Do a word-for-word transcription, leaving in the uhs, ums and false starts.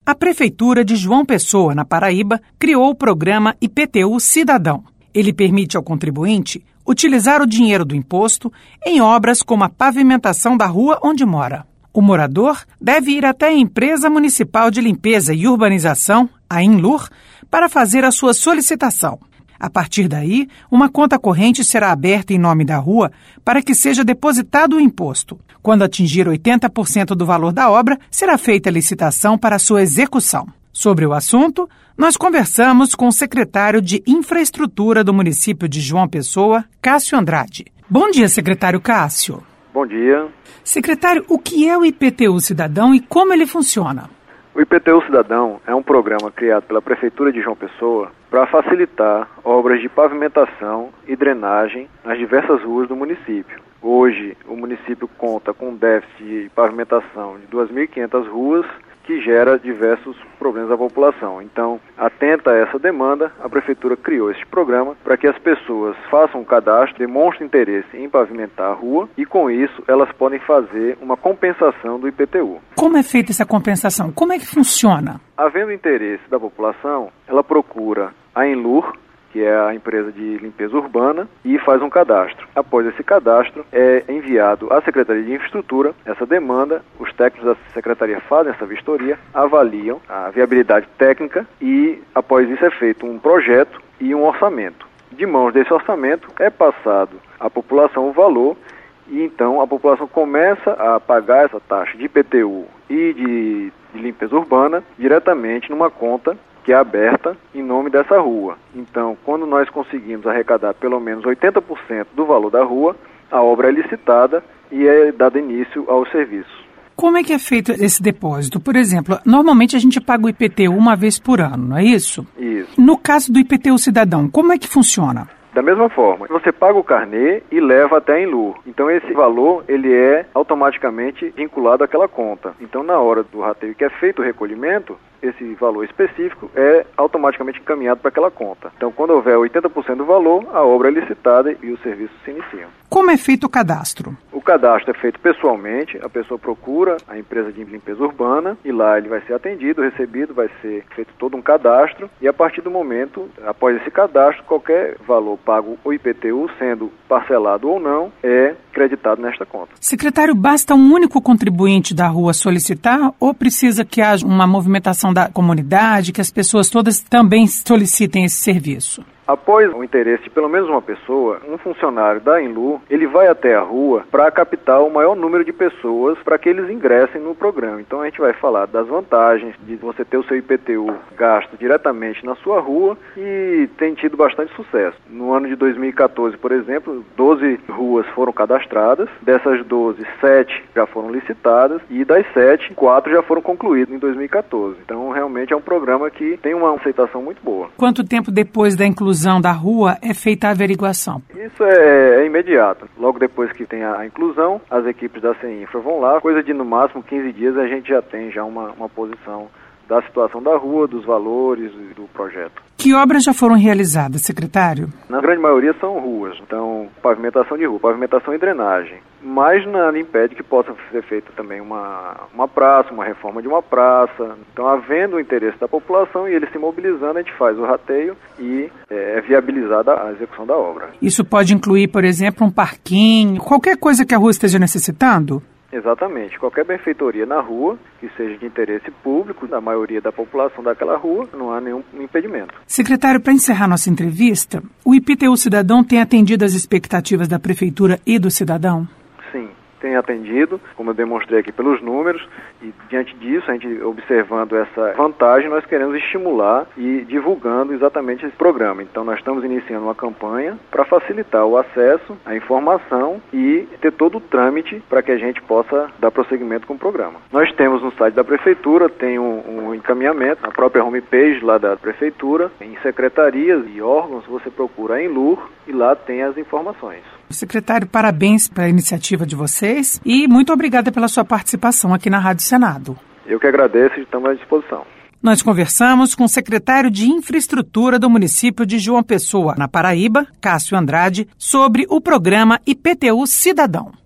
A Prefeitura de João Pessoa, na Paraíba, criou o programa I P T U Cidadão. Ele permite ao contribuinte utilizar o dinheiro do imposto em obras como a pavimentação da rua onde mora. O morador deve ir até a Empresa Municipal de Limpeza e Urbanização, a Enlur, para fazer a sua solicitação. A partir daí, uma conta corrente será aberta em nome da rua para que seja depositado o imposto. Quando atingir oitenta por cento do valor da obra, será feita a licitação para a sua execução. Sobre o assunto, nós conversamos com o secretário de Infraestrutura do município de João Pessoa, Cássio Andrade. Bom dia, secretário Cássio. Bom dia. Secretário, o que é o I P T U Cidadão e como ele funciona? O I P T U Cidadão é um programa criado pela Prefeitura de João Pessoa para facilitar obras de pavimentação e drenagem nas diversas ruas do município. Hoje, o município conta com um déficit de pavimentação de duas mil e quinhentas ruas, que gera diversos problemas à população. Então, atenta a essa demanda, a Prefeitura criou este programa para que as pessoas façam um cadastro, demonstrem interesse em pavimentar a rua e, com isso, elas podem fazer uma compensação do I P T U. Como é feita essa compensação? Como é que funciona? Havendo interesse da população, ela procura a Enlur, que é a empresa de limpeza urbana, e faz um cadastro. Após esse cadastro, é enviado à Secretaria de Infraestrutura essa demanda, os técnicos da Secretaria fazem essa vistoria, avaliam a viabilidade técnica e, após isso, é feito um projeto e um orçamento. De mãos desse orçamento, é passado à população o valor e, então, a população começa a pagar essa taxa de I P T U e de, de limpeza urbana diretamente numa conta que é aberta em nome dessa rua. Então, quando nós conseguimos arrecadar pelo menos oitenta por cento do valor da rua, a obra é licitada e é dado início aos serviços. Como é que é feito esse depósito? Por exemplo, normalmente a gente paga o I P T U uma vez por ano, não é isso? Isso. No caso do I P T U Cidadão, como é que funciona? Da mesma forma, você paga o carnê e leva até a Enlur. Então esse valor, ele é automaticamente vinculado àquela conta. Então na hora do rateio que é feito o recolhimento, esse valor específico é automaticamente encaminhado para aquela conta. Então quando houver oitenta por cento do valor, a obra é licitada e os serviços se iniciam. Como é feito o cadastro? O cadastro é feito pessoalmente, a pessoa procura a empresa de limpeza urbana e lá ele vai ser atendido, recebido, vai ser feito todo um cadastro e a partir do momento, após esse cadastro, qualquer valor pago o I P T U, sendo parcelado ou não, é creditado nesta conta. Secretário, basta um único contribuinte da rua solicitar ou precisa que haja uma movimentação da comunidade, que as pessoas todas também solicitem esse serviço? Após o interesse de pelo menos uma pessoa, um funcionário da Enlur, ele vai até a rua para captar o maior número de pessoas para que eles ingressem no programa. Então a gente vai falar das vantagens de você ter o seu I P T U gasto diretamente na sua rua e tem tido bastante sucesso. No ano de dois mil e quatorze, por exemplo, doze ruas foram cadastradas, dessas doze, sete já foram licitadas e das sete, quatro já foram concluídas em dois mil e quatorze. Então realmente é um programa que tem uma aceitação muito boa. Quanto tempo depois da inclusão da rua é feita a averiguação? Isso é, é imediato. Logo depois que tem a, a inclusão, as equipes da CEINFRA vão lá, coisa de no máximo quinze dias a gente já tem já uma, uma posição da situação da rua, dos valores e do projeto. Que obras já foram realizadas, secretário? Na grande maioria são ruas, então pavimentação de rua, pavimentação e drenagem. Mas nada impede que possa ser feita também uma, uma praça, uma reforma de uma praça. Então, havendo o interesse da população e ele se mobilizando, a gente faz o rateio e é, é viabilizada a execução da obra. Isso pode incluir, por exemplo, um parquinho, qualquer coisa que a rua esteja necessitando? Exatamente. Qualquer benfeitoria na rua, que seja de interesse público, da maioria da população daquela rua, não há nenhum impedimento. Secretário, para encerrar nossa entrevista, o I P T U Cidadão tem atendido as expectativas da Prefeitura e do cidadão? Sim, tem atendido, como eu demonstrei aqui pelos números, e diante disso, a gente observando essa vantagem, nós queremos estimular e divulgando exatamente esse programa. Então, nós estamos iniciando uma campanha para facilitar o acesso à informação e ter todo o trâmite para que a gente possa dar prosseguimento com o programa. Nós temos no site da Prefeitura, tem um, um encaminhamento, na própria homepage lá da Prefeitura, em secretarias e órgãos, você procura a Enlur e lá tem as informações. Secretário, parabéns pela iniciativa de vocês e muito obrigada pela sua participação aqui na Rádio Senado. Eu que agradeço e estamos à disposição. Nós conversamos com o secretário de Infraestrutura do município de João Pessoa, na Paraíba, Cássio Andrade, sobre o programa I P T U Cidadão.